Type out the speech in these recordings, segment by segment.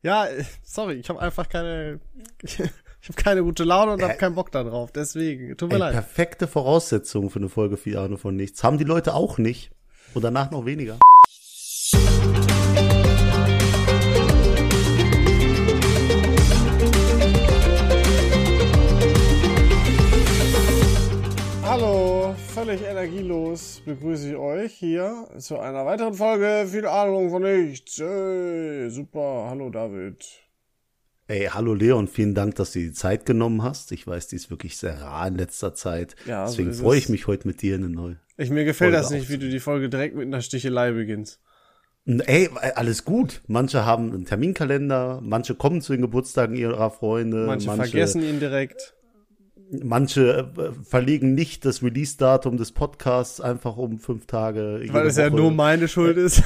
Ja, sorry, ich habe einfach keine gute Laune und habe keinen Bock da drauf. Deswegen, tut mir leid. Perfekte Voraussetzungen für eine Folge 4 Ahnung von nichts. Haben die Leute auch nicht. Und danach noch weniger. Hallo, völlig energielos begrüße ich euch hier zu einer weiteren Folge Viel Ahnung von nichts. Hey, super, hallo David. Ey, hallo Leon, vielen Dank, dass du die Zeit genommen hast. Ich weiß, die ist wirklich sehr rar in letzter Zeit. Ja, deswegen freue ich mich heute mit dir eine neue Mir gefällt das nicht, wie du die Folge direkt mit einer Stichelei beginnst. Ey, alles gut. Manche haben einen Terminkalender, manche kommen zu den Geburtstagen ihrer Freunde. Manche vergessen ihn direkt. Manche verlegen nicht das Release-Datum des Podcasts einfach um 5 Tage. Weil es ja nur meine Schuld ist.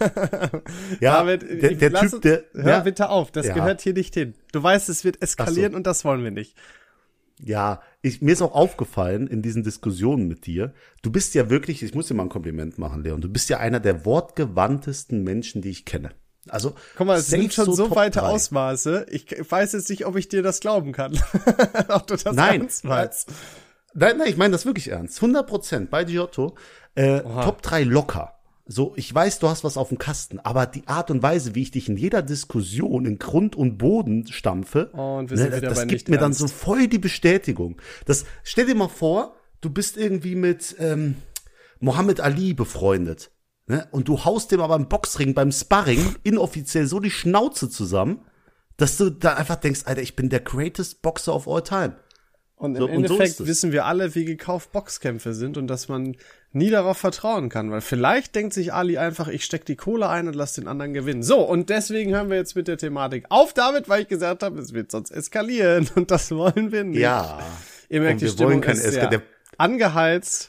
Ja, David, der Typ, der... Hör bitte auf, das gehört hier nicht hin. Du weißt, es wird eskalieren und das wollen wir nicht. Ja, mir ist auch aufgefallen in diesen Diskussionen mit dir, du bist ja wirklich, ich muss dir mal ein Kompliment machen, Leon, du bist ja einer der wortgewandtesten Menschen, die ich kenne. Also, guck mal, es nimmt schon so weite Ausmaße. Ich weiß jetzt nicht, ob ich dir das glauben kann. Ob du das ernst meinst. Nein, ich meine das wirklich ernst. 100% bei Giotto. Top 3 locker. So, ich weiß, du hast was auf dem Kasten, aber die Art und Weise, wie ich dich in jeder Diskussion in Grund und Boden stampfe, das gibt mir dann so voll die Bestätigung. Stell dir mal vor, du bist irgendwie mit Muhammad Ali befreundet. Ne? Und du haust dem aber im Boxring beim Sparring inoffiziell so die Schnauze zusammen, dass du da einfach denkst, Alter, ich bin der greatest Boxer of all time. Und im Endeffekt wissen wir alle, wie gekauft Boxkämpfe sind und dass man nie darauf vertrauen kann, weil vielleicht denkt sich Ali einfach, ich steck die Kohle ein und lass den anderen gewinnen. So, und deswegen hören wir jetzt mit der Thematik auf damit, weil ich gesagt habe, es wird sonst eskalieren und das wollen wir nicht. Ja. Ihr merkt, die Stimmung ist sehr angeheizt.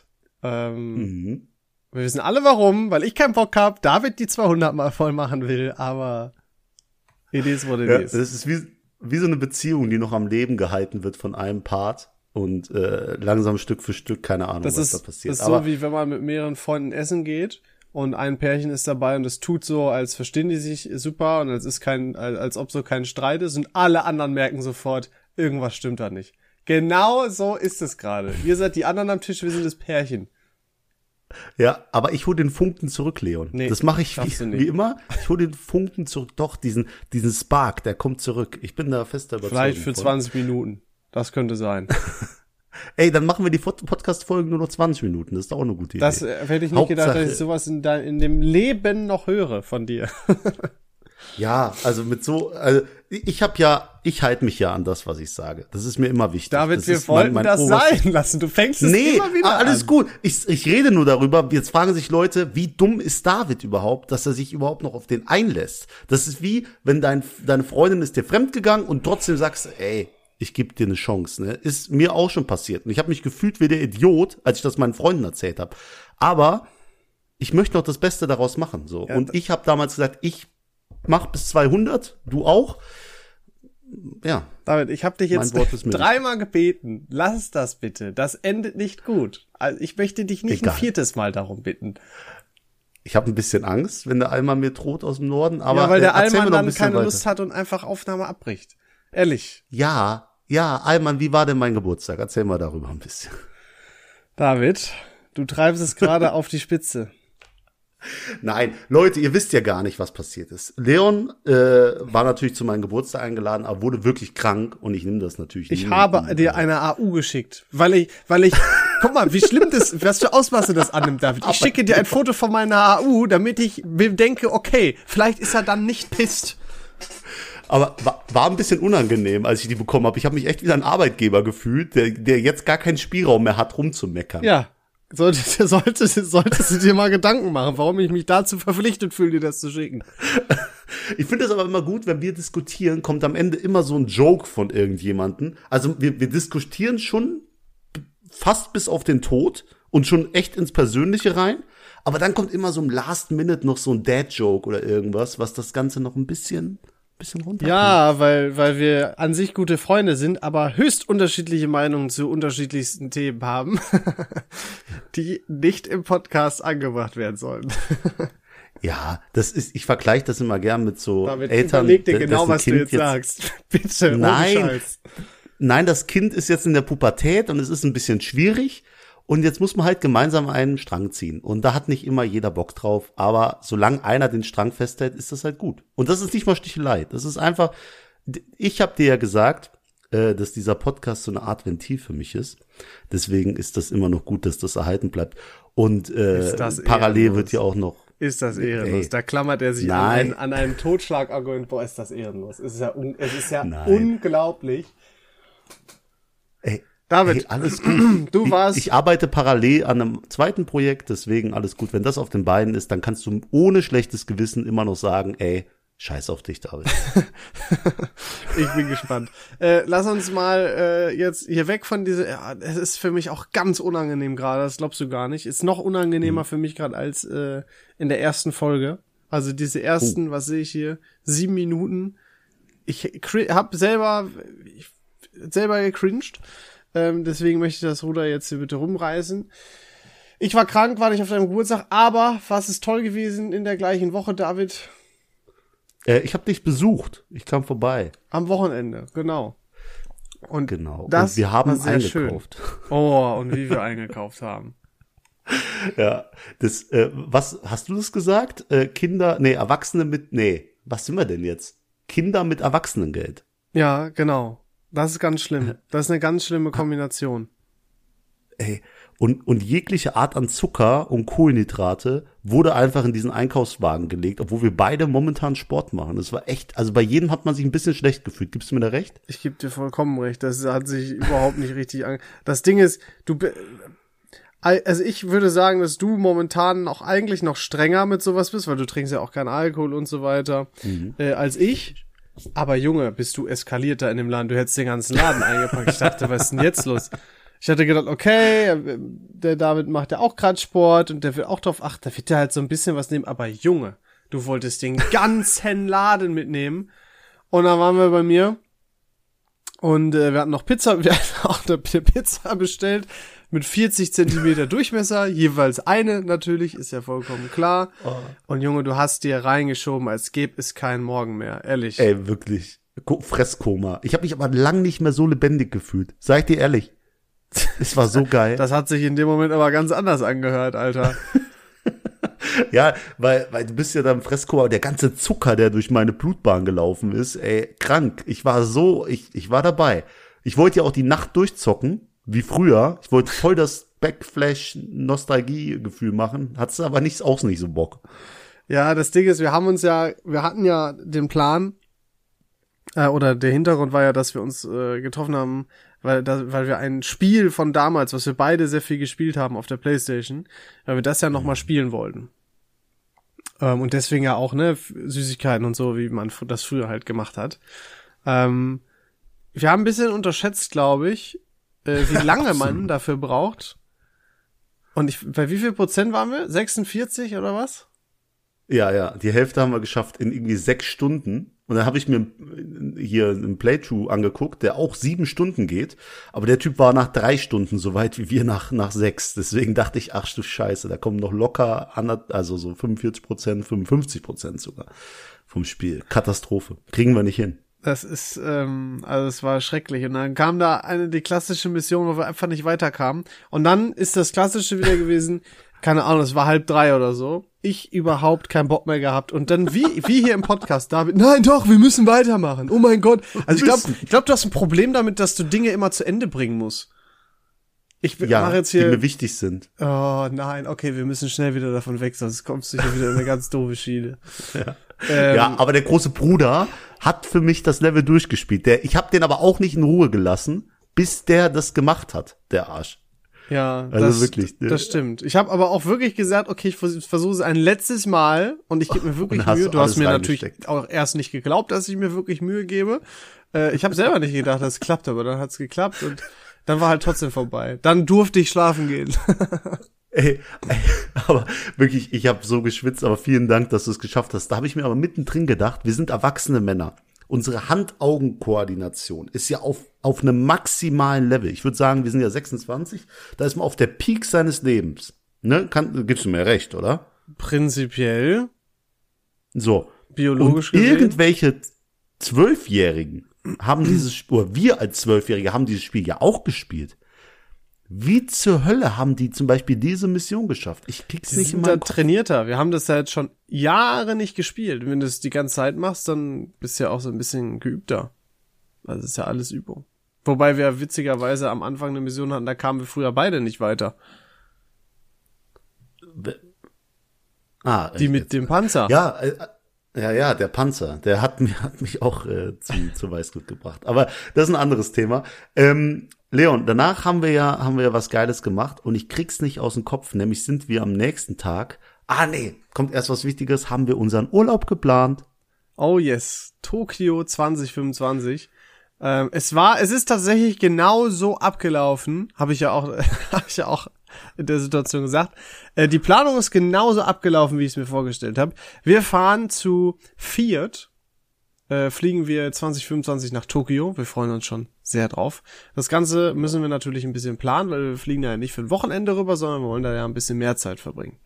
Wir wissen alle warum, weil ich keinen Bock hab, David die 200 mal voll machen will, aber it is what it is. Das ist wie so eine Beziehung, die noch am Leben gehalten wird von einem Part und langsam Stück für Stück, keine Ahnung, was da passiert. Das ist so, wie wenn man mit mehreren Freunden essen geht und ein Pärchen ist dabei und es tut so, als verstehen die sich super und als ob so kein Streit ist und alle anderen merken sofort, irgendwas stimmt da nicht. Genau so ist es gerade. Ihr seid die anderen am Tisch, wir sind das Pärchen. Ja, aber ich hole den Funken zurück, Leon. Nee, das mache ich wie immer. Ich hole den Funken zurück. Doch, diesen Spark, der kommt zurück. Ich bin da fester Überzeugung. Vielleicht für 20 Minuten. Das könnte sein. Ey, dann machen wir die Podcast-Folgen nur noch 20 Minuten. Das ist auch eine gute Idee. Das hätte ich nicht gedacht, dass ich sowas in dem Leben noch höre von dir. Ja, also ich halte mich ja an das, was ich sage. Das ist mir immer wichtig. David, wir wollten das sein lassen. Du fängst es immer wieder an. Alles gut. Ich rede nur darüber. Jetzt fragen sich Leute, wie dumm ist David überhaupt, dass er sich überhaupt noch auf den einlässt? Das ist wie, wenn deine Freundin ist dir fremdgegangen und trotzdem sagst, ey, ich gebe dir eine Chance. Ne? Ist mir auch schon passiert. Und ich habe mich gefühlt wie der Idiot, als ich das meinen Freunden erzählt habe. Aber ich möchte noch das Beste daraus machen. So. Ja, und ich habe damals gesagt, ich mach bis 200, du auch. Ja. David, ich habe dich jetzt 3-mal gebeten. Lass das bitte. Das endet nicht gut. Also ich möchte dich nicht ein 4. Mal darum bitten. Ich habe ein bisschen Angst, wenn der Allmann mir droht aus dem Norden. Aber ja, weil der Allmann dann keine Lust hat und einfach Aufnahme abbricht. Ehrlich. Ja, Allmann, wie war denn mein Geburtstag? Erzähl mal darüber ein bisschen. David, du treibst es gerade auf die Spitze. Nein, Leute, ihr wisst ja gar nicht, was passiert ist. Leon war natürlich zu meinem Geburtstag eingeladen, aber wurde wirklich krank und ich nehme das natürlich nicht. Ich habe dir eine AU geschickt, weil ich, guck mal, wie schlimm das, was für Ausmaße das annimmt, David. Ich schicke dir ein Foto von meiner AU, damit ich mir denke, okay, vielleicht ist er dann nicht pisst. Aber war ein bisschen unangenehm, als ich die bekommen habe. Ich habe mich echt wie ein Arbeitgeber gefühlt, der jetzt gar keinen Spielraum mehr hat, rumzumeckern. Ja. Solltest du dir mal Gedanken machen, warum ich mich dazu verpflichtet fühle, dir das zu schicken. Ich finde es aber immer gut, wenn wir diskutieren, kommt am Ende immer so ein Joke von irgendjemanden. Also wir diskutieren schon fast bis auf den Tod und schon echt ins Persönliche rein. Aber dann kommt immer so im Last Minute noch so ein Dad-Joke oder irgendwas, was das Ganze noch ein bisschen runter. Ja, weil wir an sich gute Freunde sind, aber höchst unterschiedliche Meinungen zu unterschiedlichsten Themen haben, die nicht im Podcast angebracht werden sollen. Ja, ich vergleiche das immer gern mit so David, Eltern. Überleg dir genau, was du jetzt sagst. Bitte, ohne Scheiß. Nein, das Kind ist jetzt in der Pubertät und es ist ein bisschen schwierig. Und jetzt muss man halt gemeinsam einen Strang ziehen. Und da hat nicht immer jeder Bock drauf. Aber solange einer den Strang festhält, ist das halt gut. Und das ist nicht mal Stichelei. Das ist einfach, ich habe dir ja gesagt, dass dieser Podcast so eine Art Ventil für mich ist. Deswegen ist das immer noch gut, dass das erhalten bleibt. Und parallel wird ja auch noch. Ist das ehrenlos? Da klammert er sich an einen Totschlagargument. Boah, ist das ehrenlos. Es ist ja unglaublich. Ey, David, alles gut. warst. Ich arbeite parallel an einem zweiten Projekt, deswegen alles gut. Wenn das auf den Beinen ist, dann kannst du ohne schlechtes Gewissen immer noch sagen, ey, scheiß auf dich, David. Ich bin gespannt. Lass uns mal jetzt hier weg von es ist für mich auch ganz unangenehm gerade, das glaubst du gar nicht. Ist noch unangenehmer für mich gerade als in der ersten Folge. Also diese ersten, was sehe ich hier, 7 Minuten. Ich habe selber gecringed. Deswegen möchte ich das Ruder jetzt hier bitte rumreißen. Ich war krank, war nicht auf deinem Geburtstag, aber was ist toll gewesen in der gleichen Woche, David? Ich habe dich besucht. Ich kam vorbei. Am Wochenende, genau. Und Das und wir haben eingekauft. Schön. Oh, und wie wir eingekauft haben. Ja, was hast du das gesagt? Was sind wir denn jetzt? Kinder mit Erwachsenengeld. Ja, genau. Das ist ganz schlimm. Das ist eine ganz schlimme Kombination. Ey, und jegliche Art an Zucker und Kohlenhydrate wurde einfach in diesen Einkaufswagen gelegt, obwohl wir beide momentan Sport machen. Das war echt, also bei jedem hat man sich ein bisschen schlecht gefühlt. Gibst du mir da recht? Ich gebe dir vollkommen recht. Das hat sich überhaupt nicht richtig Das Ding ist, also ich würde sagen, dass du momentan auch eigentlich noch strenger mit sowas bist, weil du trinkst ja auch keinen Alkohol und so weiter, als ich. Aber Junge, bist du eskaliert da in dem Laden. Du hättest den ganzen Laden eingepackt. Ich dachte, was ist denn jetzt los? Ich hatte gedacht, okay, der David macht ja auch gerade Sport und der will auch drauf achten. Da wird der halt so ein bisschen was nehmen. Aber Junge, du wolltest den ganzen Laden mitnehmen. Und dann waren wir bei mir und wir hatten noch Pizza. Wir hatten auch eine Pizza bestellt mit 40 Zentimeter Durchmesser. Jeweils eine natürlich, ist ja vollkommen klar. Oh. Und Junge, du hast dir reingeschoben, als gäbe es keinen Morgen mehr. Ehrlich. Ey, wirklich. Fresskoma. Ich habe mich aber lang nicht mehr so lebendig gefühlt. Sag ich dir ehrlich. Es war so geil. Das hat sich in dem Moment aber ganz anders angehört, Alter. Ja, weil du bist ja da im Fresskoma, der ganze Zucker, der durch meine Blutbahn gelaufen ist, ey, krank. Ich war dabei. Ich wollte ja auch die Nacht durchzocken, wie früher. Ich wollte voll das Backflash-Nostalgie-Gefühl machen. Hat's aber auch nicht so Bock. Ja, das Ding ist, wir hatten ja den Plan, oder der Hintergrund war ja, dass wir uns getroffen haben, weil wir ein Spiel von damals, was wir beide sehr viel gespielt haben auf der PlayStation, weil wir das ja nochmal spielen wollten. Und deswegen ja auch, ne, Süßigkeiten und so, wie man das früher halt gemacht hat. Wir haben ein bisschen unterschätzt, glaube ich, wie lange man dafür braucht. Und bei wie viel Prozent waren wir? 46 oder was? Ja, die Hälfte haben wir geschafft in irgendwie 6 Stunden. Und dann habe ich mir hier einen Playthrough angeguckt, der auch 7 Stunden geht. Aber der Typ war nach 3 Stunden so weit wie wir nach 6. Deswegen dachte ich, ach du Scheiße, da kommen noch locker also so 45%, 55% sogar vom Spiel. Katastrophe. Kriegen wir nicht hin. Das ist, also es war schrecklich. Und dann kam da die klassische Mission, wo wir einfach nicht weiterkamen. Und dann ist das Klassische wieder gewesen, keine Ahnung, es war 2:30 oder so. Ich überhaupt keinen Bock mehr gehabt. Und dann wie hier im Podcast, David, nein doch, wir müssen weitermachen. Oh mein Gott. Also ich glaube, du hast ein Problem damit, dass du Dinge immer zu Ende bringen musst. Ich mache jetzt hier, die mir wichtig sind. Oh nein, okay, wir müssen schnell wieder davon weg, sonst kommst du hier wieder in eine ganz doofe Schiene. Ja. Ja, aber der große Bruder hat für mich das Level durchgespielt. Ich habe den aber auch nicht in Ruhe gelassen, bis der das gemacht hat, der Arsch. Ja, also wirklich. Das stimmt. Ich habe aber auch wirklich gesagt, okay, ich versuche es ein letztes Mal und ich gebe mir wirklich Mühe. Du hast mir natürlich auch erst nicht geglaubt, dass ich mir wirklich Mühe gebe. Ich habe selber nicht gedacht, dass es klappt, aber dann hat es geklappt und dann war halt trotzdem vorbei. Dann durfte ich schlafen gehen. Ey, aber wirklich, ich habe so geschwitzt, aber vielen Dank, dass du es geschafft hast. Da habe ich mir aber mittendrin gedacht, wir sind erwachsene Männer. Unsere Hand-Augen-Koordination ist ja auf einem maximalen Level. Ich würde sagen, wir sind ja 26, da ist man auf der Peak seines Lebens. Ne? Gibst du mir recht, oder? Prinzipiell. So. Biologisch und gesehen. Irgendwelche 12-Jährigen haben dieses Spiel, oder wir als 12-Jährige haben dieses Spiel ja auch gespielt. Wie zur Hölle haben die zum Beispiel diese Mission geschafft? Ich krieg's nicht in meinen Kopf. Trainierter. Wir haben das ja jetzt schon Jahre nicht gespielt. Wenn du es die ganze Zeit machst, dann bist du ja auch so ein bisschen geübter. Also ist ja alles Übung. Wobei wir witzigerweise am Anfang eine Mission hatten, da kamen wir früher beide nicht weiter. Die mit dem Panzer. Ja, der Panzer, der hat mich auch zu Weißglut gebracht. Aber das ist ein anderes Thema. Leon, danach haben wir ja was Geiles gemacht und ich krieg's nicht aus dem Kopf, nämlich sind wir am nächsten Tag, kommt erst was Wichtiges, haben wir unseren Urlaub geplant. Oh yes, Tokio 2025. Es ist tatsächlich genau so abgelaufen, habe ich ja auch in der Situation gesagt. Die Planung ist genauso abgelaufen, wie ich es mir vorgestellt habe. Wir fahren zu Fiat, fliegen wir 2025 nach Tokio. Wir freuen uns schon sehr drauf. Das Ganze müssen wir natürlich ein bisschen planen, weil wir fliegen ja nicht für ein Wochenende rüber, sondern wir wollen da ja ein bisschen mehr Zeit verbringen.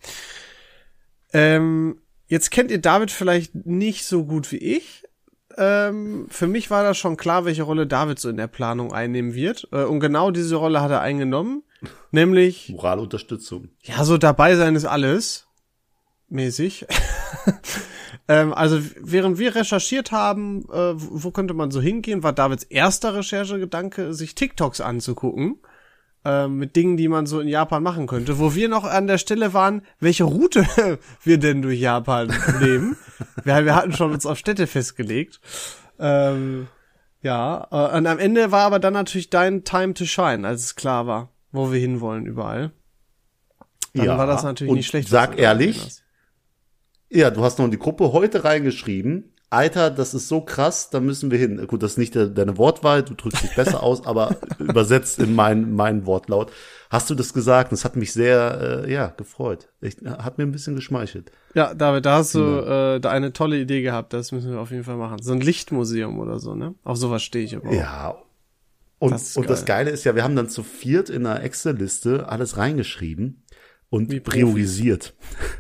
Jetzt kennt ihr David vielleicht nicht so gut wie ich. Für mich war das schon klar, welche Rolle David so in der Planung einnehmen wird. Und genau diese Rolle hat er eingenommen. Nämlich Moralunterstützung. Ja, so dabei sein ist alles. Mäßig. Also während wir recherchiert haben, wo könnte man so hingehen, war Davids erster Recherchegedanke, sich TikToks anzugucken. Mit Dingen, die man so in Japan machen könnte. Wo wir noch an der Stelle waren, welche Route wir denn durch Japan nehmen. Wir hatten schon uns auf Städte festgelegt. Und am Ende war aber dann natürlich dein Time to Shine, als es klar war, wo wir hinwollen überall. Dann war das natürlich nicht schlecht. Sag ehrlich, ja, du hast noch in die Gruppe heute reingeschrieben, Alter, das ist so krass, da müssen wir hin. Gut, das ist nicht deine Wortwahl, du drückst dich besser aus, aber übersetzt in meinen Wortlaut. Hast du das gesagt? Das hat mich sehr, gefreut. Hat mir ein bisschen geschmeichelt. Ja, David, da hast du da eine tolle Idee gehabt, das müssen wir auf jeden Fall machen. So ein Lichtmuseum oder so, ne? Auf sowas stehe ich aber auch. Ja. Und das Geile ist ja, wir haben dann zu viert in einer Excel-Liste alles reingeschrieben und priorisiert.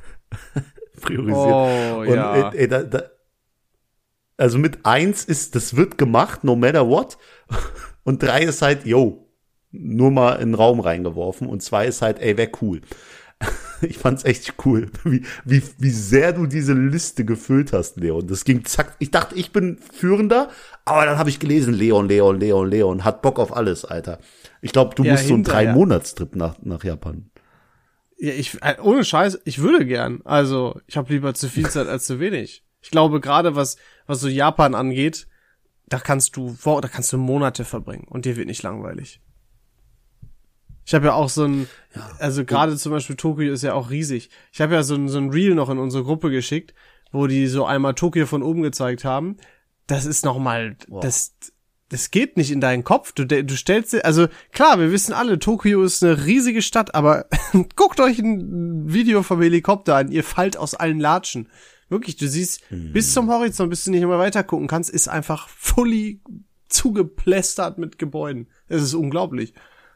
Oh, und, ja. Also mit 1 ist, das wird gemacht, no matter what. Und 3 ist halt, nur mal in den Raum reingeworfen. Und 2 ist halt, wär cool. Ich fand's echt cool, wie sehr du diese Liste gefüllt hast, Leon. Das ging zack. Ich dachte, ich bin Führender, aber dann habe ich gelesen, Leon, hat Bock auf alles, Alter. Ich glaube, du musst so einen 3-Monats-Trip nach Japan. Ja, ohne Scheiß, ich würde gern. Also, ich habe lieber zu viel Zeit als zu wenig. Ich glaube, gerade was so Japan angeht, da kannst du Monate verbringen und dir wird nicht langweilig. Ich habe ja auch also gerade zum Beispiel Tokio ist ja auch riesig. Ich habe ja so ein Reel noch in unsere Gruppe geschickt, wo die so einmal Tokio von oben gezeigt haben. Das ist nochmal, das geht nicht in deinen Kopf. Du stellst dir, also klar, wir wissen alle, Tokio ist eine riesige Stadt, aber guckt euch ein Video vom Helikopter an, ihr fallt aus allen Latschen. Wirklich, du siehst bis zum Horizont, bis du nicht mehr weiter gucken kannst, ist einfach fully zugeplästert mit Gebäuden. Es ist unglaublich.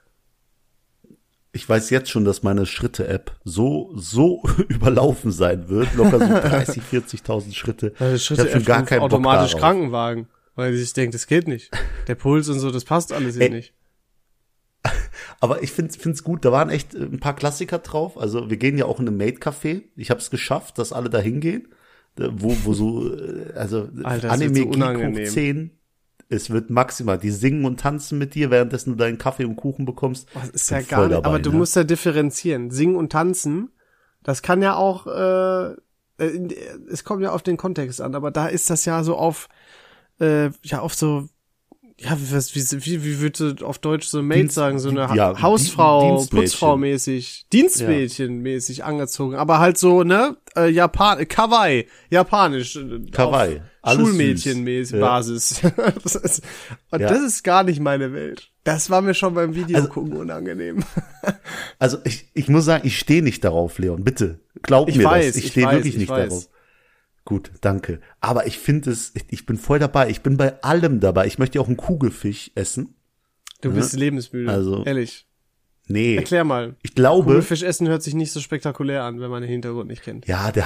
Ich weiß jetzt schon, dass meine Schritte-App so überlaufen sein wird. Locker so 30, 40.000 Schritte. Ich habe schon gar keinen automatisch Bock darauf. Krankenwagen, weil ich denke, das geht nicht. Der Puls und so, das passt alles hier nicht. Aber ich find's gut, da waren echt ein paar Klassiker drauf. Also wir gehen ja auch in einem Maid-Café. Ich habe es geschafft, dass alle da hingehen. Wo so, also Alter, Anime so hoch 10. Es wird maximal, die singen und tanzen mit dir, währenddessen du deinen Kaffee und Kuchen bekommst. Das ist ja gar nicht, dabei, aber du musst ja differenzieren. Singen und tanzen, das kann ja auch, es kommt ja auf den Kontext an, aber da ist das ja so auf so, ja, wie würde auf Deutsch so Maid sagen, so eine Hausfrau, Putzfrau-mäßig, Dienstmädchen-mäßig angezogen, aber halt so, ne, Kawaii, japanisch. Kawaii. Schulmädchen-mäßig, Basis. Das ist gar nicht meine Welt. Das war mir schon beim Video gucken unangenehm. Also ich muss sagen, ich stehe nicht darauf, Leon, bitte. Glaub mir das. Ich stehe wirklich nicht darauf. Gut, danke. Aber ich finde ich bin voll dabei. Ich bin bei allem dabei. Ich möchte ja auch einen Kugelfisch essen. Du bist lebensmüde. Also, ehrlich. Nee. Erklär mal. Ich glaube. Kugelfisch essen hört sich nicht so spektakulär an, wenn man den Hintergrund nicht kennt. Ja, der hat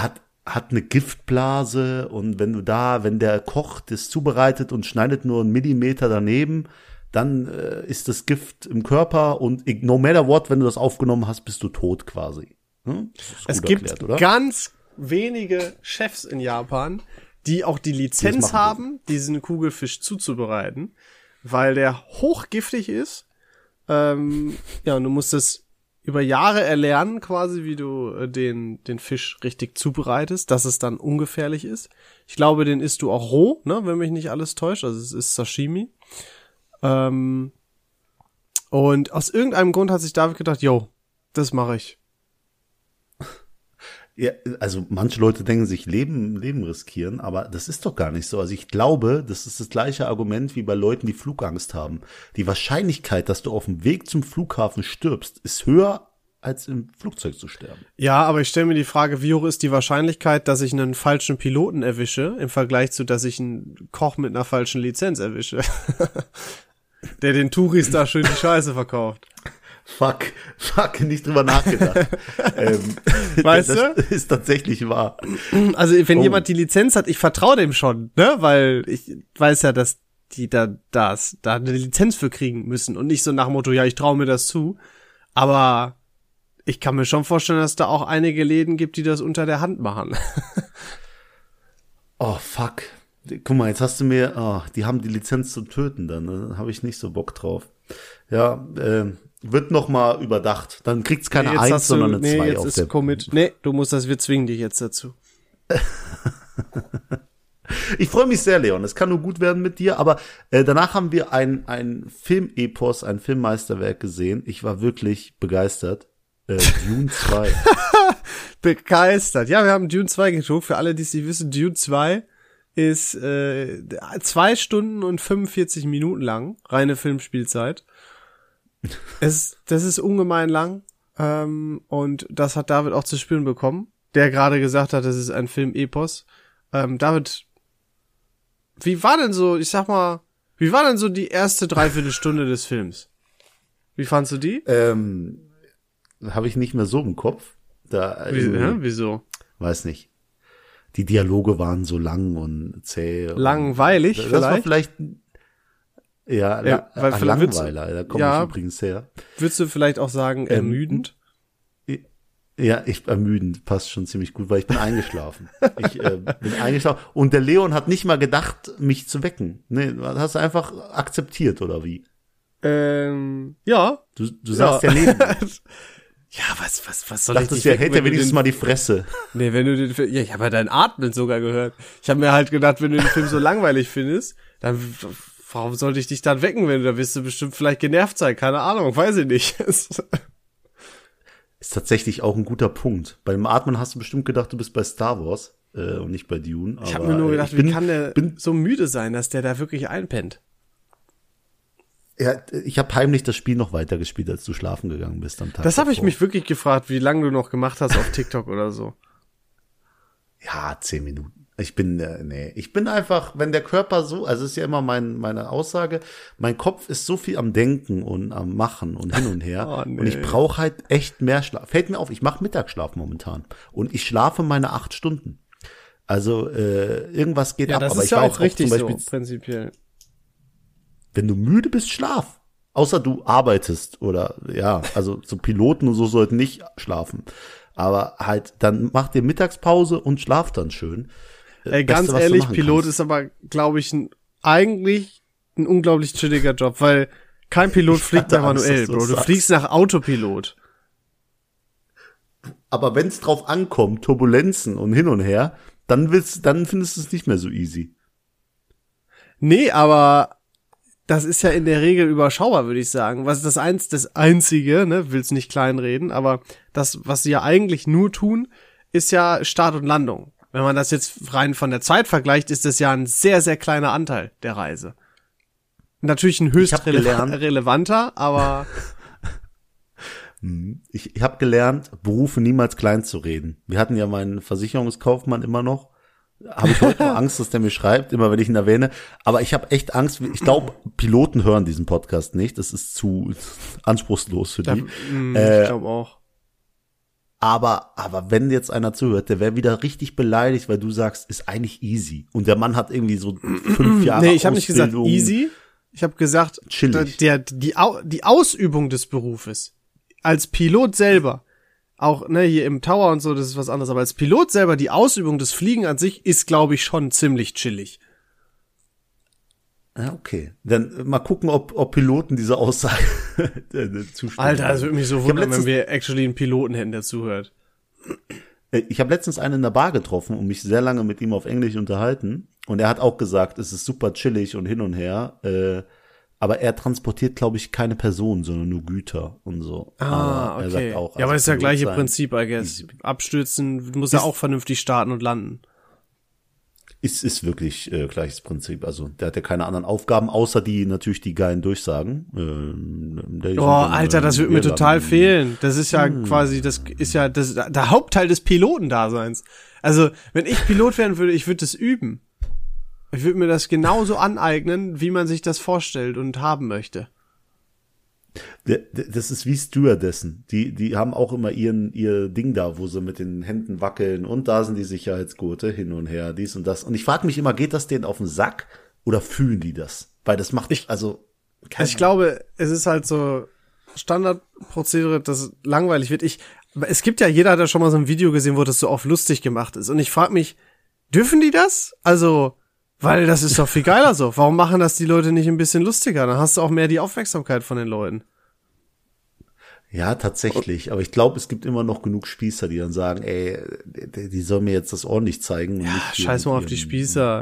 hat eine Giftblase und wenn der Koch das zubereitet und schneidet nur einen Millimeter daneben, dann ist das Gift im Körper und no matter what, wenn du das aufgenommen hast, bist du tot quasi. Hm? Es gibt ganz wenige Chefs in Japan, die auch die Lizenz haben, diesen Kugelfisch zuzubereiten, weil der hochgiftig ist. Und du musst es über Jahre erlernen, quasi, wie du den Fisch richtig zubereitest, dass es dann ungefährlich ist. Ich glaube, den isst du auch roh, ne, wenn mich nicht alles täuscht. Also es ist Sashimi. Und aus irgendeinem Grund hat sich David gedacht, das mache ich. Ja, also manche Leute denken sich, Leben riskieren, aber das ist doch gar nicht so. Also ich glaube, das ist das gleiche Argument wie bei Leuten, die Flugangst haben. Die Wahrscheinlichkeit, dass du auf dem Weg zum Flughafen stirbst, ist höher, als im Flugzeug zu sterben. Ja, aber ich stelle mir die Frage, wie hoch ist die Wahrscheinlichkeit, dass ich einen falschen Piloten erwische, im Vergleich zu, dass ich einen Koch mit einer falschen Lizenz erwische, der den Touris da schön die Scheiße verkauft. Fuck, nicht drüber nachgedacht. Weißt das du? ist tatsächlich wahr. Also wenn jemand die Lizenz hat, ich vertraue dem schon, ne, weil ich weiß ja, dass die da eine Lizenz für kriegen müssen und nicht so nach dem Motto, ja, ich traue mir das zu. Aber ich kann mir schon vorstellen, dass da auch einige Läden gibt, die das unter der Hand machen. Oh, fuck. Guck mal, jetzt hast du mir, die haben die Lizenz zum Töten dann, ne? Habe ich nicht so Bock drauf. Ja, wird noch mal überdacht. Dann kriegt's keine 1, sondern eine 2 jetzt auf ist der. Commit. Wir zwingen dich jetzt dazu. Ich freue mich sehr, Leon. Es kann nur gut werden mit dir, aber danach haben wir ein Filmepos, ein Filmmeisterwerk gesehen. Ich war wirklich begeistert. Dune 2. Begeistert. Ja, wir haben Dune 2 geguckt. Für alle, die es nicht wissen, Dune 2 ist 2 Stunden und 45 Minuten lang. Reine Filmspielzeit. Das ist ungemein lang. Und das hat David auch zu spüren bekommen, der gerade gesagt hat, das ist ein Film-Epos. David, wie war denn so die erste Dreiviertelstunde des Films? Wie fandst du die? Habe ich nicht mehr so im Kopf. Wieso? Weiß nicht. Die Dialoge waren so lang und zäh. Langweilig das vielleicht? War vielleicht weil Langweiler, da komme ich übrigens her. Würdest du vielleicht auch sagen, ermüdend? Ja, ermüdend passt schon ziemlich gut, weil ich bin eingeschlafen. Ich bin eingeschlafen und der Leon hat nicht mal gedacht, mich zu wecken. Nee, hast du einfach akzeptiert, oder wie? Ja. Du saßt ja neben mir. Ja, was soll ich dich wecken, hält er wenigstens mal die Fresse. Nee, wenn du den Film, ich habe ja dein Atmen sogar gehört. Ich habe mir halt gedacht, wenn du den Film so langweilig findest, dann warum sollte ich dich dann wecken, wenn du da wirst du bestimmt vielleicht genervt sein, keine Ahnung, weiß ich nicht. Ist tatsächlich auch ein guter Punkt. Beim Atmen hast du bestimmt gedacht, du bist bei Star Wars und nicht bei Dune. Ich habe mir nur gedacht, wie kann der so müde sein, dass der da wirklich einpennt? Ja, ich habe heimlich das Spiel noch weitergespielt, als du schlafen gegangen bist am Tag. Das habe ich mich wirklich gefragt, wie lange du noch gemacht hast auf TikTok oder so. Ja, 10 Minuten. Ich bin einfach, wenn der Körper so, also ist ja immer meine Aussage, mein Kopf ist so viel am Denken und am Machen und hin und her. Oh, nee. Und ich brauche halt echt mehr Schlaf. Fällt mir auf, ich mache Mittagsschlaf momentan. Und ich schlafe meine 8 Stunden. Also irgendwas geht ab. Das aber ist ich ja weiß auch richtig zum Beispiel, so, prinzipiell. Wenn du müde bist, schlaf. Außer du arbeitest oder ja, also so Piloten und so sollten nicht schlafen. Aber halt, dann mach dir Mittagspause und schlaf dann schön. Ey, ganz ehrlich, Pilot ist aber, glaube ich, eigentlich ein unglaublich chilliger Job, weil kein Pilot fliegt nach manuell, Bro. Du fliegst nach Autopilot. Aber wenn es drauf ankommt, Turbulenzen und hin und her, dann findest du es nicht mehr so easy. Nee, aber das ist ja in der Regel überschaubar, würde ich sagen. Was ist das Einzige, ne, will's nicht kleinreden, aber das, was sie ja eigentlich nur tun, ist ja Start und Landung. Wenn man das jetzt rein von der Zeit vergleicht, ist das ja ein sehr, sehr kleiner Anteil der Reise. Natürlich ein höchst relevanter, aber ich habe gelernt, Berufe niemals klein zu reden. Wir hatten ja meinen Versicherungskaufmann immer noch. Habe ich heute noch Angst, dass der mir schreibt, immer wenn ich ihn erwähne. Aber ich habe echt Angst. Ich glaube, Piloten hören diesen Podcast nicht. Das ist zu anspruchslos für die. Ich glaube auch. Aber wenn jetzt einer zuhört, der wäre wieder richtig beleidigt, weil du sagst, ist eigentlich easy. Und der Mann hat irgendwie so 5 Jahre Nee, ich habe nicht gesagt easy. Ich habe gesagt, die Ausübung des Berufes als Pilot selber, auch ne, hier im Tower und so, das ist was anderes, aber als Pilot selber, die Ausübung des Fliegen an sich ist, glaube ich, schon ziemlich chillig. Ja, okay. Dann mal gucken, ob Piloten diese Aussage zustimmen. Alter, das würde mich so wundern, wenn wir actually einen Piloten hätten, der zuhört. Ich habe letztens einen in der Bar getroffen und mich sehr lange mit ihm auf Englisch unterhalten. Und er hat auch gesagt, es ist super chillig und hin und her. Aber er transportiert, glaube ich, keine Personen, sondern nur Güter und so. Ah, okay. Er sagt auch, ja, aber es ist ja gleiche Prinzip, I guess. Abstürzen muss ja auch vernünftig starten und landen. Ist wirklich gleiches Prinzip. Also der hat ja keine anderen Aufgaben, außer die natürlich die geilen Durchsagen. Alter, das würde mir total fehlen. Das ist ja quasi, das ist ja der Hauptteil des Pilotendaseins. Also, wenn ich Pilot werden würde, ich würde das üben. Ich würde mir das genauso aneignen, wie man sich das vorstellt und haben möchte. Das ist wie Stewardessen. Die haben auch immer ihr Ding da, wo sie mit den Händen wackeln und da sind die Sicherheitsgurte hin und her, dies und das. Und ich frage mich immer, geht das denen auf den Sack oder fühlen die das? Weil das macht, ich glaube, es ist halt so Standardprozedere, das langweilig wird. Es gibt ja, jeder hat ja schon mal so ein Video gesehen, wo das so oft lustig gemacht ist. Und ich frage mich, dürfen die das? Also, weil das ist doch viel geiler so. Warum machen das die Leute nicht ein bisschen lustiger? Dann hast du auch mehr die Aufmerksamkeit von den Leuten. Ja, tatsächlich. Aber ich glaube, es gibt immer noch genug Spießer, die dann sagen, ey, die sollen mir jetzt das ordentlich zeigen. Ja, scheiß mal auf die Spießer.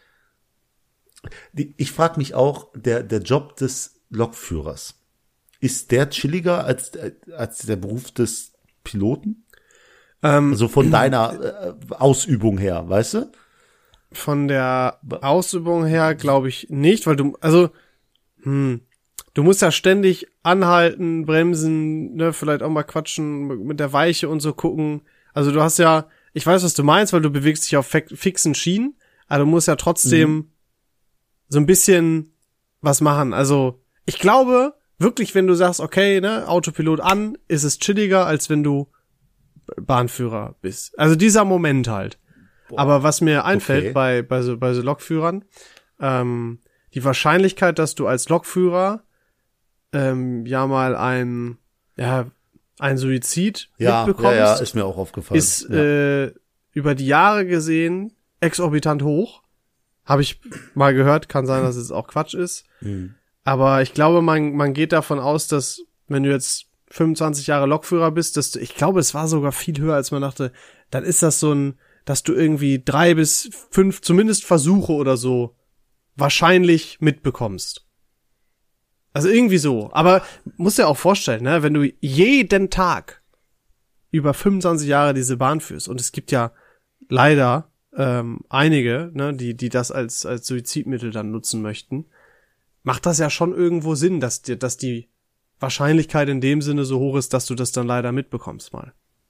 Ich frage mich auch, der Job des Lokführers, ist der chilliger als der Beruf des Piloten? Also von deiner Ausübung her, weißt du? Von der Ausübung her glaube ich nicht, weil du musst ja ständig anhalten, bremsen, ne, vielleicht auch mal quatschen mit der Weiche und so gucken. Also du hast ja, ich weiß, was du meinst, weil du bewegst dich auf fixen Schienen, aber du musst ja trotzdem so ein bisschen was machen. Also ich glaube wirklich, wenn du sagst, okay, ne, Autopilot an, ist es chilliger, als wenn du Bahnführer bist. Also dieser Moment halt. Boah, aber was mir einfällt bei so Lokführern, die Wahrscheinlichkeit, dass du als Lokführer mal ein Suizid mitbekommst, ja, ist mir auch aufgefallen. Ist über die Jahre gesehen exorbitant hoch. Habe ich mal gehört, kann sein, dass es auch Quatsch ist. Aber ich glaube, man geht davon aus, dass wenn du jetzt 25 Jahre Lokführer bist, ich glaube, es war sogar viel höher, als man dachte, dann ist das so dass du irgendwie 3 bis 5 zumindest Versuche oder so wahrscheinlich mitbekommst. Also irgendwie so. Aber musst dir auch vorstellen, ne, wenn du jeden Tag über 25 Jahre diese Bahn führst, und es gibt ja leider einige, ne, die das als Suizidmittel dann nutzen möchten, macht das ja schon irgendwo Sinn, dass die Wahrscheinlichkeit in dem Sinne so hoch ist, dass du das dann leider mitbekommst mal.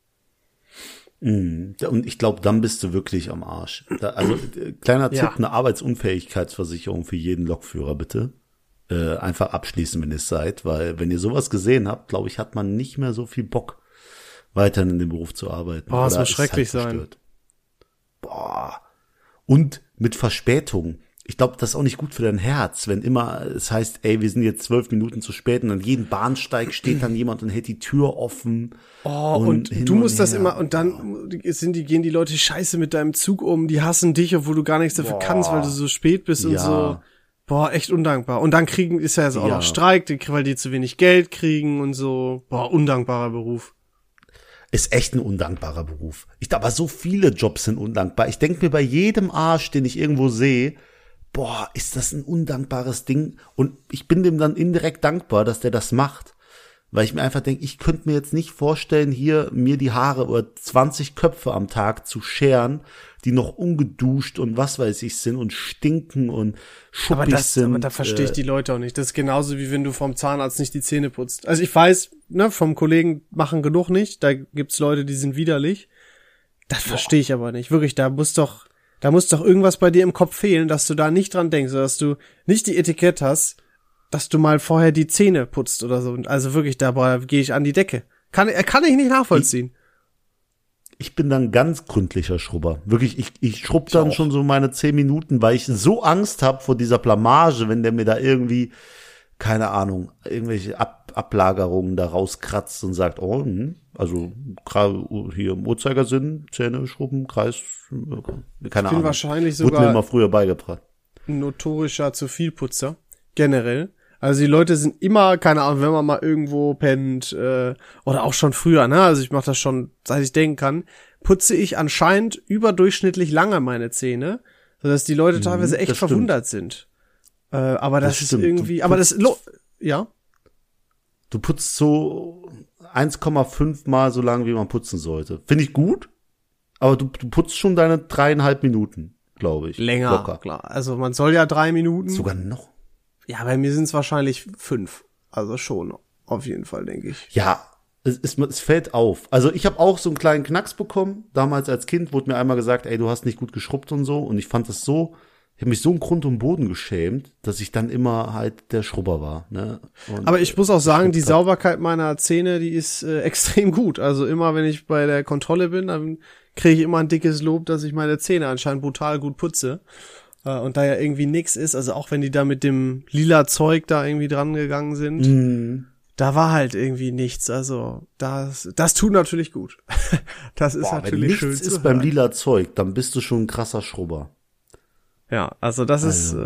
Und ich glaube, dann bist du wirklich am Arsch. Kleiner Tipp, eine Arbeitsunfähigkeitsversicherung für jeden Lokführer, bitte. Einfach abschließen, wenn ihr es seid, weil wenn ihr sowas gesehen habt, glaube ich, hat man nicht mehr so viel Bock, weiterhin in dem Beruf zu arbeiten. Boah, das muss schrecklich sein. Boah. Und mit Verspätung. Ich glaube, das ist auch nicht gut für dein Herz, wenn immer es heißt, ey, wir sind jetzt 12 Minuten zu spät und an jedem Bahnsteig steht dann jemand und hält die Tür offen. Oh, und du musst das immer, und dann gehen die Leute scheiße mit deinem Zug um, die hassen dich, obwohl du gar nichts dafür kannst, weil du so spät bist und so. Boah, echt undankbar. Und dann ist ja jetzt auch noch Streik, weil die zu wenig Geld kriegen und so. Boah, undankbarer Beruf. Ist echt ein undankbarer Beruf. Aber so viele Jobs sind undankbar. Ich denke mir bei jedem Arsch, den ich irgendwo sehe, boah, ist das ein undankbares Ding. Und ich bin dem dann indirekt dankbar, dass der das macht. Weil ich mir einfach denke, ich könnte mir jetzt nicht vorstellen, hier mir die Haare oder 20 Köpfe am Tag zu scheren, die noch ungeduscht und was weiß ich sind und stinken und schuppig sind. Aber da verstehe ich die Leute auch nicht. Das ist genauso, wie wenn du vom Zahnarzt nicht die Zähne putzt. Also ich weiß, ne, vom Kollegen machen genug nicht. Da gibt's Leute, die sind widerlich. Das verstehe ich aber nicht. Wirklich, da muss doch irgendwas bei dir im Kopf fehlen, dass du da nicht dran denkst, oder dass du nicht die Etikette hast, dass du mal vorher die Zähne putzt oder so. Also wirklich, da gehe ich an die Decke. Kann ich nicht nachvollziehen. Ich bin dann ganz gründlicher Schrubber. Wirklich, ich schrub dann schon so meine 10 Minuten, weil ich so Angst habe vor dieser Blamage, wenn der mir da irgendwie, keine Ahnung, irgendwelche Ablagerungen da rauskratzt und sagt, also gerade hier im Uhrzeigersinn, Zähne schrubben, Kreis, keine Ahnung. Wahrscheinlich sogar wurde mir immer früher beigebracht. Ein notorischer Zu-viel-Putzer, generell. Also die Leute sind immer, keine Ahnung, wenn man mal irgendwo pennt, oder auch schon früher, ne? Also ich mache das schon, seit ich denken kann, putze ich anscheinend überdurchschnittlich lange meine Zähne, sodass die Leute teilweise echt verwundert sind. Aber das ist irgendwie, aber das, ja? Du putzt so 1,5 Mal so lange, wie man putzen sollte. Finde ich gut, aber du putzt schon deine 3,5 Minuten, glaube ich. Länger, locker. Klar. Also man soll ja 3 Minuten. Sogar noch. Ja, bei mir sind es wahrscheinlich 5. Also schon, auf jeden Fall, denke ich. Ja, es fällt auf. Also ich habe auch so einen kleinen Knacks bekommen. Damals als Kind wurde mir einmal gesagt, ey, du hast nicht gut geschrubbt und so. Und ich fand das so, ich habe mich so im Grund und Boden geschämt, dass ich dann immer halt der Schrubber war. Ne? Aber ich muss auch sagen, die Sauberkeit meiner Zähne, die ist extrem gut. Also immer, wenn ich bei der Kontrolle bin, dann kriege ich immer ein dickes Lob, dass ich meine Zähne anscheinend brutal gut putze. Und da ja irgendwie nix ist, also auch wenn die da mit dem lila Zeug da irgendwie dran gegangen sind, da war halt irgendwie nichts. Also das tut natürlich gut. Das ist natürlich schön zu hören. Wenn nichts ist beim lila Zeug, dann bist du schon ein krasser Schrubber. Ja, also das ist,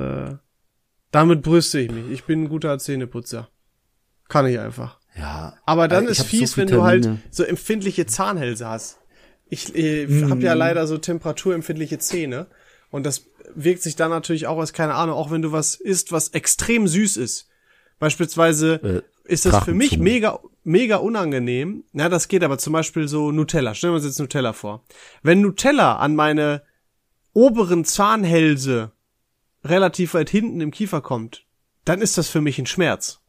damit brüste ich mich. Ich bin ein guter Zähneputzer. Kann ich einfach. Ja. Aber dann ist fies, wenn du halt so empfindliche Zahnhälse hast. Ich habe ja leider so temperaturempfindliche Zähne. Und das wirkt sich dann natürlich auch als, keine Ahnung, auch wenn du was isst, was extrem süß ist. Beispielsweise ist das für mich mega unangenehm. Na, das geht aber zum Beispiel so Nutella. Stellen wir uns jetzt Nutella vor. Wenn Nutella an meine oberen Zahnhälse relativ weit hinten im Kiefer kommt, dann ist das für mich ein Schmerz.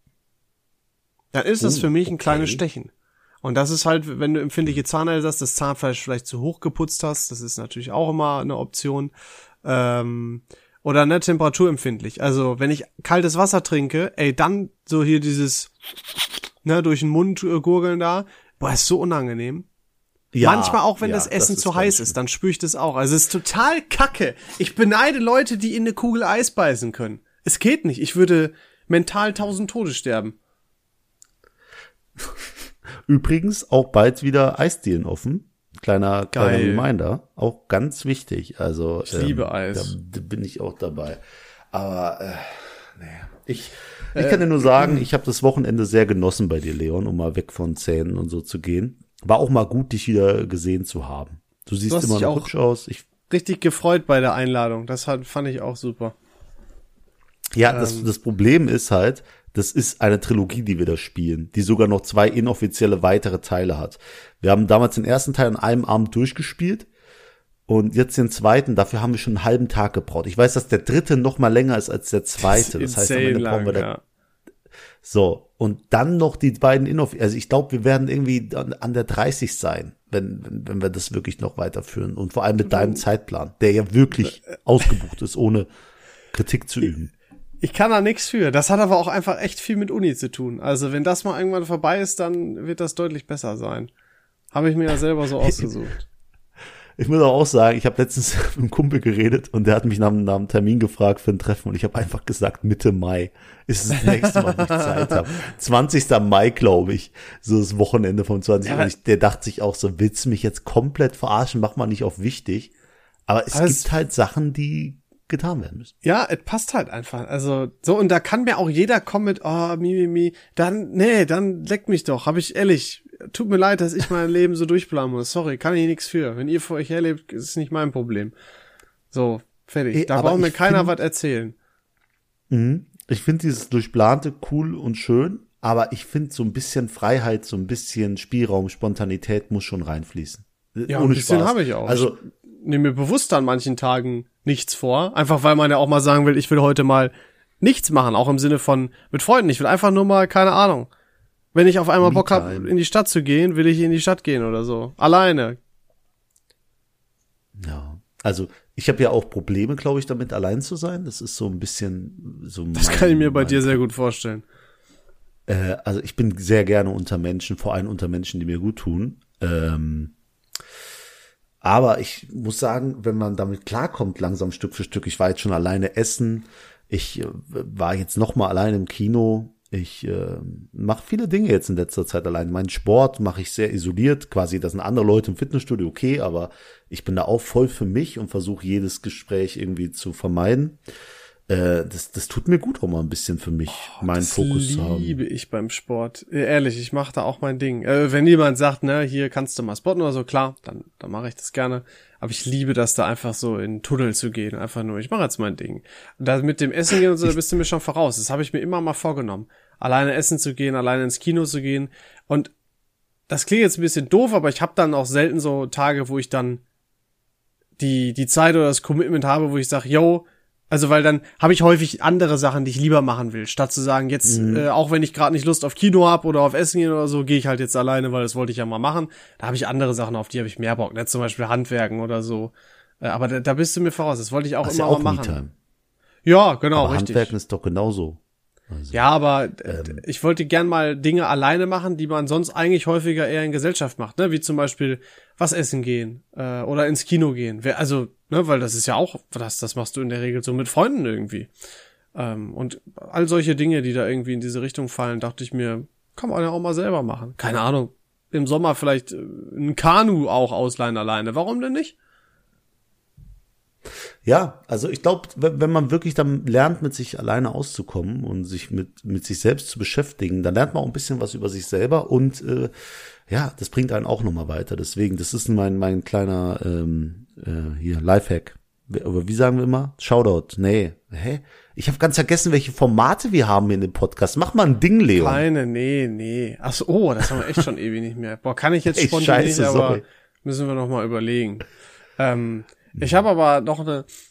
Dann ist das für mich ein kleines Stechen. Und das ist halt, wenn du empfindliche Zahnhälse hast, das Zahnfleisch vielleicht zu hoch geputzt hast, das ist natürlich auch immer eine Option. Oder ne, temperaturempfindlich. Also, wenn ich kaltes Wasser trinke, dann so hier dieses, ne, durch den Mund gurgeln da, ist so unangenehm. Ja, manchmal auch, wenn das Essen zu heiß ist, dann spüre ich das auch. Also, es ist total kacke. Ich beneide Leute, die in eine Kugel Eis beißen können. Es geht nicht. Ich würde mental 1000 Tode sterben. Übrigens auch bald wieder Eisdielen offen. Kleiner Reminder, auch ganz wichtig. Also ich liebe Eis. Da bin ich auch dabei. Aber ich kann dir nur sagen, ich habe das Wochenende sehr genossen bei dir, Leon, um mal weg von Zähnen und so zu gehen. War auch mal gut, dich wieder gesehen zu haben. Du siehst immer noch hübsch aus. Richtig gefreut bei der Einladung. Das fand ich auch super. Ja, das Problem ist halt, das ist eine Trilogie, die wir da spielen, die sogar noch 2 inoffizielle weitere Teile hat. Wir haben damals den ersten Teil an einem Abend durchgespielt und jetzt den zweiten, dafür haben wir schon einen halben Tag gebraucht. Ich weiß, dass der dritte noch mal länger ist als der zweite. Das heißt, am Ende brauchen wir da. So, und dann noch die beiden inoffiziellen. Also ich glaube, wir werden irgendwie an der 30 sein, wenn wir das wirklich noch weiterführen. Und vor allem mit deinem Zeitplan, der ja wirklich ausgebucht ist, ohne Kritik zu üben. Ich kann da nichts für. Das hat aber auch einfach echt viel mit Uni zu tun. Also wenn das mal irgendwann vorbei ist, dann wird das deutlich besser sein. Habe ich mir ja selber so ausgesucht. Ich muss auch sagen, ich habe letztens mit einem Kumpel geredet und der hat mich nach einem Termin gefragt für ein Treffen und ich habe einfach gesagt, Mitte Mai ist das nächste Mal, wo ich Zeit habe. 20. Mai, glaube ich, so das Wochenende vom 20. Ja, und der dachte sich auch so, willst du mich jetzt komplett verarschen, mach mal nicht auf wichtig. Aber es gibt halt Sachen, die getan werden müssen. Ja, es passt halt einfach. Also so, und da kann mir auch jeder kommen mit, dann leckt mich doch. Hab ich ehrlich, tut mir leid, dass ich mein Leben so durchplanen muss. Sorry, kann ich nichts für. Wenn ihr für euch herlebt, ist es nicht mein Problem. So, fertig. Da braucht mir keiner was erzählen. Ich finde dieses Durchplante cool und schön, aber ich finde so ein bisschen Freiheit, so ein bisschen Spielraum, Spontanität muss schon reinfließen. Ja, ohne ein bisschen habe ich auch. Also ich nehme mir bewusst an manchen Tagen nichts vor. Einfach weil man ja auch mal sagen will, ich will heute mal nichts machen. Auch im Sinne von mit Freunden. Ich will einfach nur mal, keine Ahnung. Wenn ich auf einmal Bock habe, in die Stadt zu gehen, will ich in die Stadt gehen oder so. Alleine. Ja, also ich habe ja auch Probleme, glaube ich, damit allein zu sein. Das ist so ein bisschen so. Das kann ich mir bei dir sehr gut vorstellen. Also ich bin sehr gerne unter Menschen, vor allem unter Menschen, die mir gut tun. Aber ich muss sagen, wenn man damit klarkommt, langsam Stück für Stück, ich war jetzt schon alleine essen, ich war jetzt noch mal alleine im Kino, ich mache viele Dinge jetzt in letzter Zeit allein. Meinen Sport mache ich sehr isoliert, quasi, das sind andere Leute im Fitnessstudio, okay, aber ich bin da auch voll für mich und versuche jedes Gespräch irgendwie zu vermeiden. Das tut mir gut, auch mal ein bisschen für mich meinen Fokus zu haben. Das liebe ich beim Sport. Ehrlich, ich mache da auch mein Ding. Wenn jemand sagt, ne, hier kannst du mal spotten oder so, klar, dann mache ich das gerne. Aber ich liebe das, da einfach so in den Tunnel zu gehen. Einfach nur, ich mache jetzt mein Ding. Und da mit dem Essen gehen und so, da bist du mir schon voraus. Das habe ich mir immer mal vorgenommen. Alleine essen zu gehen, alleine ins Kino zu gehen. Und das klingt jetzt ein bisschen doof, aber ich habe dann auch selten so Tage, wo ich dann die Zeit oder das Commitment habe, wo ich sage, yo, also weil dann habe ich häufig andere Sachen, die ich lieber machen will, statt zu sagen, jetzt, auch wenn ich gerade nicht Lust auf Kino habe oder auf Essen gehen oder so, gehe ich halt jetzt alleine, weil das wollte ich ja mal machen. Da habe ich andere Sachen, auf die habe ich mehr Bock, ne? Zum Beispiel Handwerken oder so. Aber da bist du mir voraus, das wollte ich auch immer mal machen. Me-Time. Ja, genau, aber richtig. Handwerken ist doch genauso. Also, ja, aber ich wollte gern mal Dinge alleine machen, die man sonst eigentlich häufiger eher in Gesellschaft macht, ne? Wie zum Beispiel was essen gehen oder ins Kino gehen. Also, ne, weil das ist ja auch, das machst du in der Regel so mit Freunden irgendwie. Und all solche Dinge, die da irgendwie in diese Richtung fallen, dachte ich mir, kann man ja auch mal selber machen. Keine Ahnung, im Sommer vielleicht ein Kanu auch ausleihen alleine. Warum denn nicht? Ja, also ich glaube, wenn man wirklich dann lernt, mit sich alleine auszukommen und sich mit sich selbst zu beschäftigen, dann lernt man auch ein bisschen was über sich selber und ja, das bringt einen auch nochmal weiter. Deswegen, das ist mein kleiner hier Lifehack. Aber wie sagen wir immer? Shoutout. Nee. Ich habe ganz vergessen, welche Formate wir haben in dem Podcast. Mach mal ein Ding, Leon. Nee. Ach so, oh, das haben wir echt schon ewig nicht mehr. Boah, kann ich jetzt spontan nicht, aber sorry. Müssen wir noch mal überlegen. Ich habe aber noch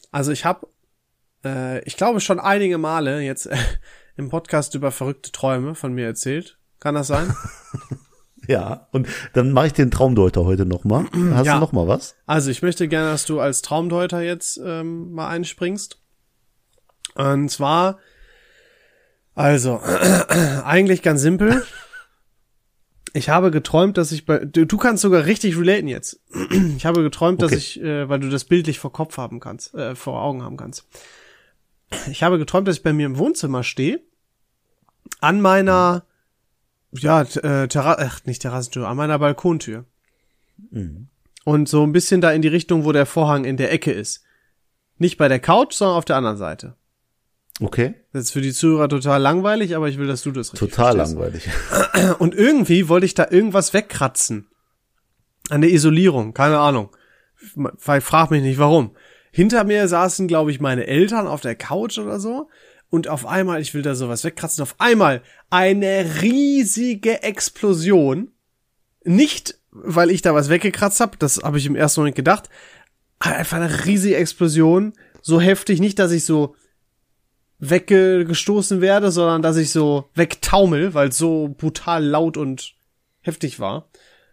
ich glaube schon einige Male jetzt im Podcast über verrückte Träume von mir erzählt. Kann das sein? Ja, und dann mache ich den Traumdeuter heute noch mal. Hast du noch mal was? Also ich möchte gerne, dass du als Traumdeuter jetzt mal einspringst. Und zwar, also eigentlich ganz simpel. Ich habe geträumt, dass ich du kannst sogar richtig relaten jetzt. Ich habe geträumt, dass ich, weil du das bildlich vor Augen haben kannst. Ich habe geträumt, dass ich bei mir im Wohnzimmer stehe, an meiner, Terrassentür, an meiner Balkontür. Mhm. Und so ein bisschen da in die Richtung, wo der Vorhang in der Ecke ist. Nicht bei der Couch, sondern auf der anderen Seite. Okay. Das ist für die Zuhörer total langweilig, aber ich will, dass du das richtig total verstehst. Langweilig. Und irgendwie wollte ich da irgendwas wegkratzen. An der Isolierung, keine Ahnung. Frag mich nicht, warum. Hinter mir saßen, glaube ich, meine Eltern auf der Couch oder so. Und auf einmal, ich will da sowas wegkratzen, auf einmal eine riesige Explosion. Nicht, weil ich da was weggekratzt habe, das habe ich im ersten Moment gedacht. Einfach eine riesige Explosion. So heftig, nicht, dass ich so weggestoßen werde, sondern dass ich so wegtaumel, weil es so brutal laut und heftig war.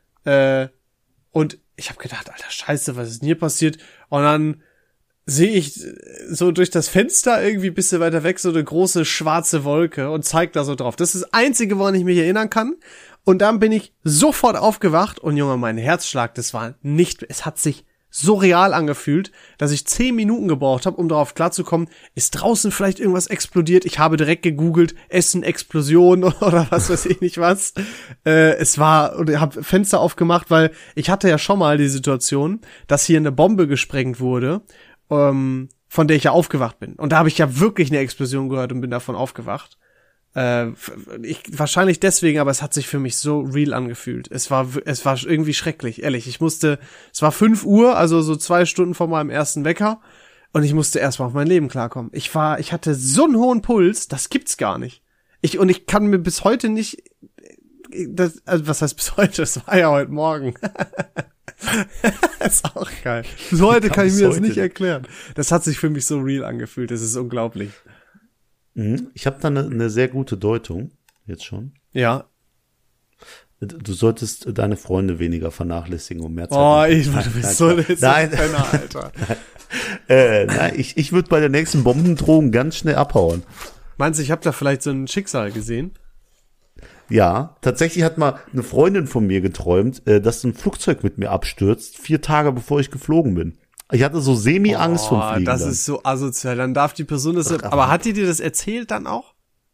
Und ich habe gedacht, alter Scheiße, was ist denn hier passiert? Und dann sehe ich so durch das Fenster irgendwie ein bisschen weiter weg so eine große schwarze Wolke und zeigt da so drauf. Das ist das Einzige, woran ich mich erinnern kann. Und dann bin ich sofort aufgewacht und Junge, mein Herzschlag, es hat sich so real angefühlt, dass ich 10 Minuten gebraucht habe, um darauf klarzukommen, ist draußen vielleicht irgendwas explodiert? Ich habe direkt gegoogelt, Essen, Explosion oder was weiß ich nicht was. Und ich habe Fenster aufgemacht, weil ich hatte ja schon mal die Situation, dass hier eine Bombe gesprengt wurde, von der ich ja aufgewacht bin. Und da habe ich ja wirklich eine Explosion gehört und bin davon aufgewacht. Wahrscheinlich deswegen, aber es hat sich für mich so real angefühlt. Es war irgendwie schrecklich, ehrlich. Es war 5 Uhr, also so 2 Stunden vor meinem ersten Wecker und ich musste erstmal auf mein Leben klarkommen. Ich hatte so einen hohen Puls, das gibt's gar nicht. Ich kann mir bis heute nicht, was heißt bis heute? Das war ja heute Morgen. Ist auch geil. Bis heute kann ich mir das nicht erklären. Das hat sich für mich so real angefühlt, das ist unglaublich. Ich habe da eine sehr gute Deutung, jetzt schon. Ja. Du solltest deine Freunde weniger vernachlässigen, um mehr Zeit zu haben. Du bist so ein Penner, Alter. Nein, ich würde bei der nächsten Bombendrohung ganz schnell abhauen. Meinst du, ich habe da vielleicht so ein Schicksal gesehen? Ja, tatsächlich hat mal eine Freundin von mir geträumt, dass ein Flugzeug mit mir abstürzt, 4 Tage bevor ich geflogen bin. Ich hatte so Semi-Angst vom Fliegen. Das dann. ist so asozial. Dann darf die Person das. Aber hat die dir das erzählt dann auch?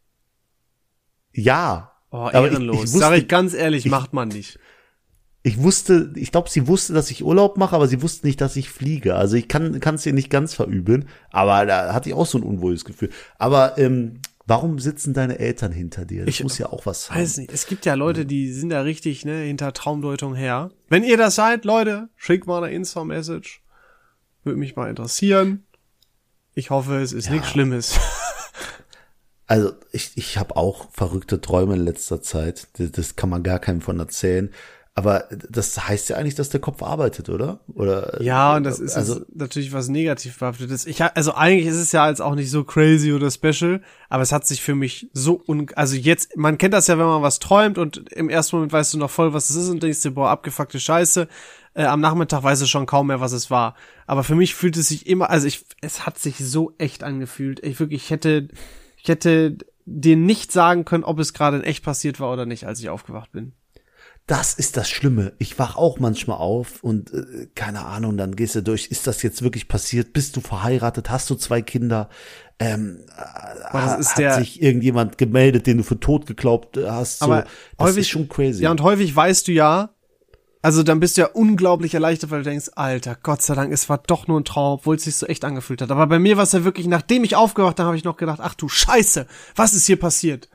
Ja. Oh, ehrenlos. Sag ich ganz ehrlich, macht man nicht. Ich glaube, sie wusste, dass ich Urlaub mache, aber sie wusste nicht, dass ich fliege. Also ich kann es ihr nicht ganz verübeln, aber da hatte ich auch so ein unwohles Gefühl. Aber warum sitzen deine Eltern hinter dir? Das muss ja auch was sein. Weiß nicht. Es gibt ja Leute, die sind da richtig hinter Traumdeutung her. Wenn ihr das seid, Leute, schickt mal eine Insta-Message. Würde mich mal interessieren. Ich hoffe, es ist nichts Schlimmes. Also ich habe auch verrückte Träume in letzter Zeit. Das kann man gar keinem von erzählen. Aber das heißt ja eigentlich, dass der Kopf arbeitet, oder? Ja, und das ist natürlich was negativ behaftetes. Also eigentlich ist es ja jetzt auch nicht so crazy oder special, aber es hat sich für mich also jetzt, man kennt das ja, wenn man was träumt und im ersten Moment weißt du noch voll, was es ist und denkst dir, boah, abgefuckte Scheiße. Am Nachmittag weißt du schon kaum mehr, was es war. Aber für mich fühlt es sich immer, es hat sich so echt angefühlt. Ich hätte dir nicht sagen können, ob es gerade in echt passiert war oder nicht, als ich aufgewacht bin. Das ist das Schlimme. Ich wach auch manchmal auf und keine Ahnung, dann gehst du durch, ist das jetzt wirklich passiert? Bist du verheiratet? Hast du 2 Kinder? Hat sich irgendjemand gemeldet, den du für tot geglaubt hast? So, aber das häufig, ist schon crazy. Ja, und häufig weißt du ja, also dann bist du ja unglaublich erleichtert, weil du denkst, Alter, Gott sei Dank, es war doch nur ein Traum, obwohl es sich so echt angefühlt hat. Aber bei mir war es ja wirklich, nachdem ich aufgewacht habe, habe ich noch gedacht, ach du Scheiße, was ist hier passiert?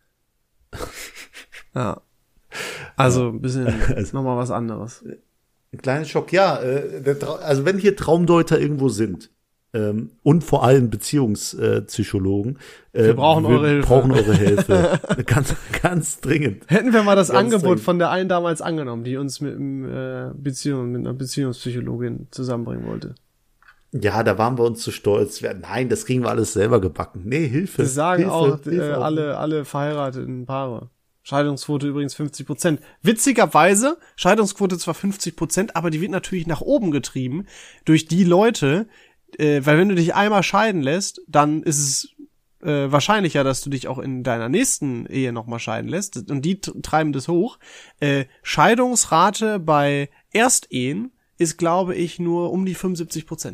Ja. Also ein bisschen nochmal was anderes. Ein kleiner Schock, ja. Also wenn hier Traumdeuter irgendwo sind und vor allem Beziehungspsychologen, wir brauchen eure Hilfe. Ganz, ganz dringend. Hätten wir mal das Angebot dringend von der einen damals angenommen, die uns mit einer Beziehungspsychologin zusammenbringen wollte. Ja, da waren wir uns zu stolz. Nein, das kriegen wir alles selber gebacken. Nee, Hilfe. Das sagen Hilfe, auch alle verheirateten Paare. Scheidungsquote übrigens 50%. Witzigerweise, Scheidungsquote zwar 50%, aber die wird natürlich nach oben getrieben durch die Leute, weil wenn du dich einmal scheiden lässt, dann ist es wahrscheinlicher, dass du dich auch in deiner nächsten Ehe nochmal scheiden lässt. Und die treiben das hoch. Scheidungsrate bei Erstehen ist, glaube ich, nur um die 75%.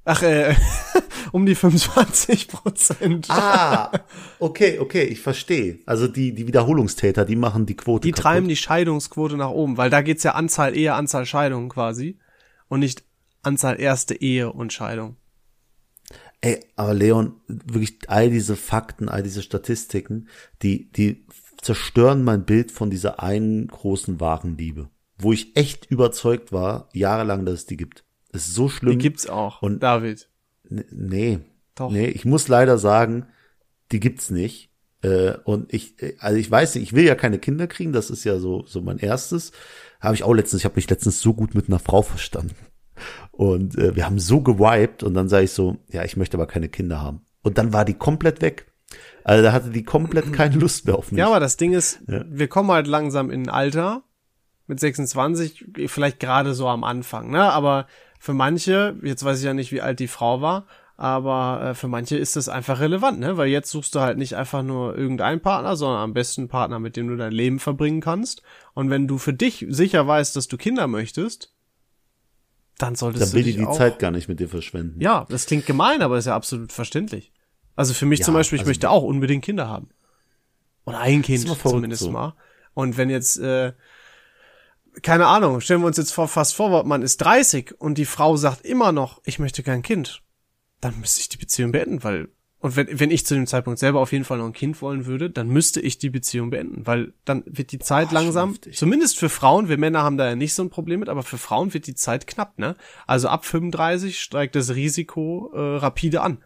Um die 25%. Ah, okay, ich verstehe. Also die Wiederholungstäter, die machen die Quote Die kaputt. treiben die Scheidungsquote nach oben, weil da geht's ja Anzahl Ehe, Anzahl Scheidungen quasi und nicht Anzahl erste Ehe und Scheidung. Ey, aber Leon, wirklich all diese Fakten, all diese Statistiken, die zerstören mein Bild von dieser einen großen wahren Liebe, wo ich echt überzeugt war, jahrelang, dass es die gibt. Das ist so schlimm. Die gibt's auch, und David. Nee. Doch. Nee, ich muss leider sagen, die gibt's nicht. Und ich weiß nicht, ich will ja keine Kinder kriegen, das ist ja so mein erstes. Ich habe mich letztens so gut mit einer Frau verstanden. Und wir haben so gewiped und dann sage ich so, ja, ich möchte aber keine Kinder haben. Und dann war die komplett weg. Also da hatte die komplett keine Lust mehr auf mich. Ja, aber das Ding ist, wir kommen halt langsam in ein Alter mit 26, vielleicht gerade so am Anfang, ne? Aber für manche, jetzt weiß ich ja nicht, wie alt die Frau war, aber für manche ist das einfach relevant, ne? Weil jetzt suchst du halt nicht einfach nur irgendeinen Partner, sondern am besten einen Partner, mit dem du dein Leben verbringen kannst. Und wenn du für dich sicher weißt, dass du Kinder möchtest, dann solltest du dich die Zeit gar nicht mit dir verschwenden. Ja, das klingt gemein, aber ist ja absolut verständlich. Also für mich zum Beispiel, ich möchte auch unbedingt Kinder haben. Oder ein Kind zumindest mal. Und wenn jetzt keine Ahnung, stellen wir uns jetzt fast vor, man ist 30 und die Frau sagt immer noch, ich möchte kein Kind, dann müsste ich die Beziehung beenden, und wenn ich zu dem Zeitpunkt selber auf jeden Fall noch ein Kind wollen würde, dann müsste ich die Beziehung beenden, weil dann wird die Zeit langsam, zumindest für Frauen, wir Männer haben da ja nicht so ein Problem mit, aber für Frauen wird die Zeit knapp, ne? Also ab 35 steigt das Risiko rapide an.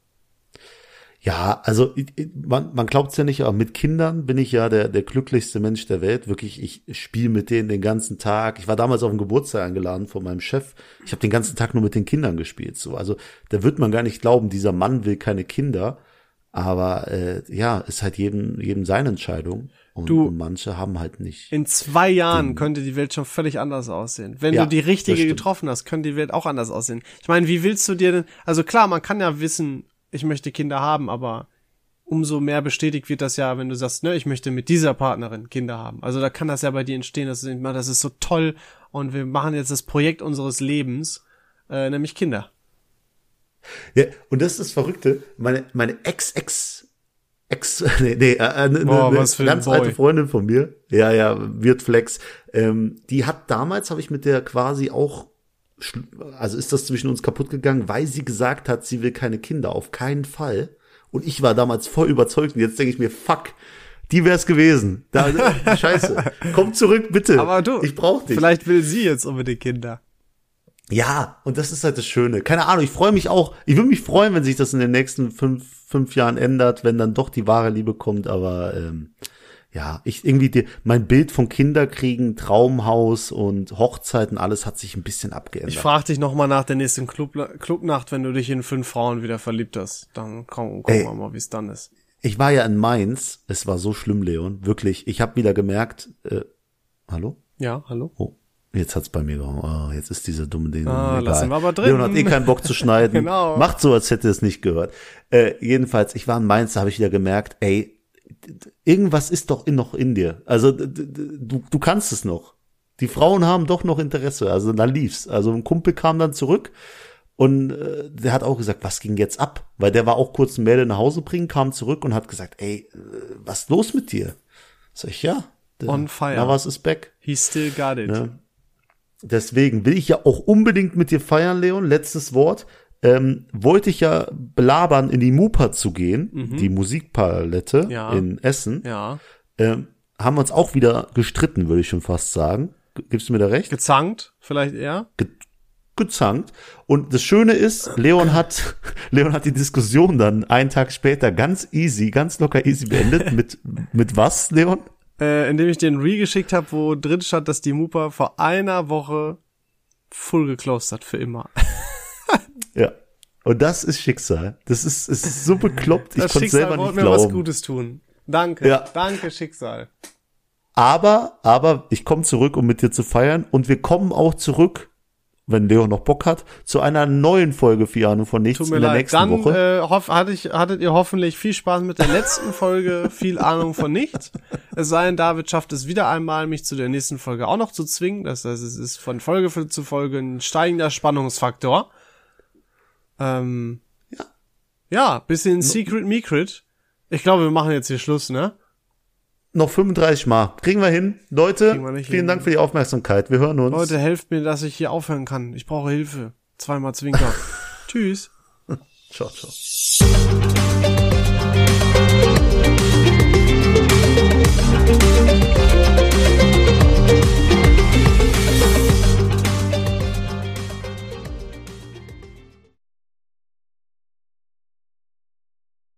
Ja, also man glaubt's ja nicht, aber mit Kindern bin ich ja der glücklichste Mensch der Welt. Wirklich, ich spiele mit denen den ganzen Tag. Ich war damals auf den Geburtstag eingeladen von meinem Chef. Ich habe den ganzen Tag nur mit den Kindern gespielt. So, also da wird man gar nicht glauben, dieser Mann will keine Kinder. Aber ist halt jedem seine Entscheidung. Und manche haben halt nicht. In 2 Jahren könnte die Welt schon völlig anders aussehen. Wenn du die richtige getroffen hast, könnte die Welt auch anders aussehen. Ich meine, wie willst du dir denn, also klar, man kann ja wissen, ich möchte Kinder haben, aber umso mehr bestätigt wird das ja, wenn du sagst, ne, ich möchte mit dieser Partnerin Kinder haben. Also da kann das ja bei dir entstehen, dass du denkst, das ist so toll und wir machen jetzt das Projekt unseres Lebens, nämlich Kinder. Ja, und das ist das Verrückte, meine ganz alte Freundin von mir, wird Flex, die hat damals, habe ich mit der quasi auch, also ist das zwischen uns kaputt gegangen, weil sie gesagt hat, sie will keine Kinder, auf keinen Fall. Und ich war damals voll überzeugt und jetzt denke ich mir, fuck, die wär's gewesen. Scheiße, komm zurück, bitte. Aber du, ich brauch dich. Vielleicht will sie jetzt unbedingt Kinder. Ja, und das ist halt das Schöne. Keine Ahnung, ich freue mich auch. Ich würde mich freuen, wenn sich das in den nächsten fünf Jahren ändert, wenn dann doch die wahre Liebe kommt. Aber mein Bild von Kinderkriegen, Traumhaus und Hochzeiten, alles hat sich ein bisschen abgeändert. Ich frage dich nochmal nach der nächsten Clubnacht, wenn du dich in 5 Frauen wieder verliebt hast. Dann gucken wir mal, wie es dann ist. Ich war ja in Mainz. Es war so schlimm, Leon. Wirklich. Ich habe wieder gemerkt, hallo? Ja, hallo? Oh. Jetzt hat's bei mir gehauen. Oh, jetzt ist diese dumme Ding. Lassen wir aber drin. Leon hat keinen Bock zu schneiden. Genau. Macht so, als hätte er es nicht gehört. Jedenfalls, ich war in Mainz, da habe ich wieder gemerkt, irgendwas ist doch noch in dir. Also du kannst es noch. Die Frauen haben doch noch Interesse. Also da lief's. Also ein Kumpel kam dann zurück und der hat auch gesagt, was ging jetzt ab? Weil der war auch kurz ein Mädel nach Hause bringen, kam zurück und hat gesagt, was ist los mit dir? Sag ich, ja. On fire. Now was is back. He still got it. Ja. Deswegen will ich ja auch unbedingt mit dir feiern, Leon. Letztes Wort. Wollte ich ja belabern, in die Mupa zu gehen, die Musikpalette in Essen. Ja. Haben wir uns auch wieder gestritten, würde ich schon fast sagen. Gibst du mir da recht? Gezankt, vielleicht eher? Gezankt. Und das Schöne ist, Leon hat die Diskussion dann einen Tag später ganz locker easy beendet. Mit was, Leon? Indem ich dir ein Reel geschickt habe, wo drin stand, dass die Mupa vor einer Woche full geclosed hat für immer. Ja. Und das ist Schicksal. Das ist so bekloppt, ich konnte selber nicht glauben. Mir was Gutes tun. Danke. Ja. Danke, Schicksal. Aber ich komme zurück, um mit dir zu feiern. Und wir kommen auch zurück, wenn Leon noch Bock hat, zu einer neuen Folge Viel Ahnung von Nichts in der nächsten Woche. Hattet ihr hoffentlich viel Spaß mit der letzten Folge Viel Ahnung von Nichts. Es sei denn, David schafft es wieder einmal, mich zu der nächsten Folge auch noch zu zwingen. Das heißt, es ist von Folge zu Folge ein steigender Spannungsfaktor. Bisschen Secret Mecret. Ich glaube, wir machen jetzt hier Schluss, ne? Noch 35 Mal. Kriegen wir hin. Leute, vielen Dank für die Aufmerksamkeit. Wir hören uns. Leute, helft mir, dass ich hier aufhören kann. Ich brauche Hilfe. 2-mal Zwinker. Tschüss. Ciao, ciao.